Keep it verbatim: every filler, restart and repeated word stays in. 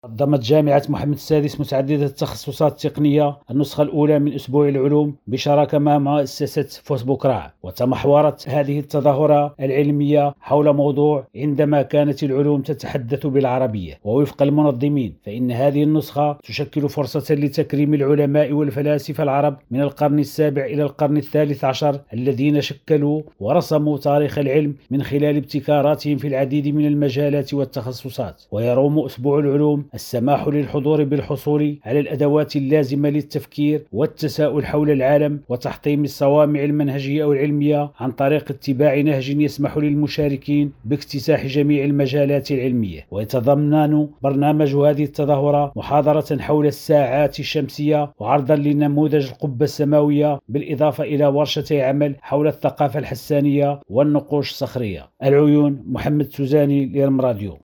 نظمت جامعة محمد السادس متعددة التخصصات التقنية النسخة الأولى من أسبوع العلوم بشراكة مع مؤسسة فوسبوكرا، وتمحورت هذه التظاهرة العلمية حول موضوع عندما كانت العلوم تتحدث بالعربية. ووفق المنظمين فإن هذه النسخة تشكل فرصة لتكريم العلماء والفلاسفة العرب من القرن السابع إلى القرن الثالث عشر الذين شكلوا ورسموا تاريخ العلم من خلال ابتكاراتهم في العديد من المجالات والتخصصات. ويروم أسبوع العلوم السماح للحضور بالحصول على الأدوات اللازمة للتفكير والتساؤل حول العالم وتحطيم الصوامع المنهجية أو العلمية عن طريق اتباع نهج يسمح للمشاركين باكتساح جميع المجالات العلمية. ويتضمن برنامج هذه التظاهرة محاضرة حول الساعات الشمسية وعرضا لنموذج القبة السماوية، بالإضافة إلى ورشة عمل حول الثقافة الحسانية والنقوش الصخرية. العيون، محمد سوزاني، لرم راديو.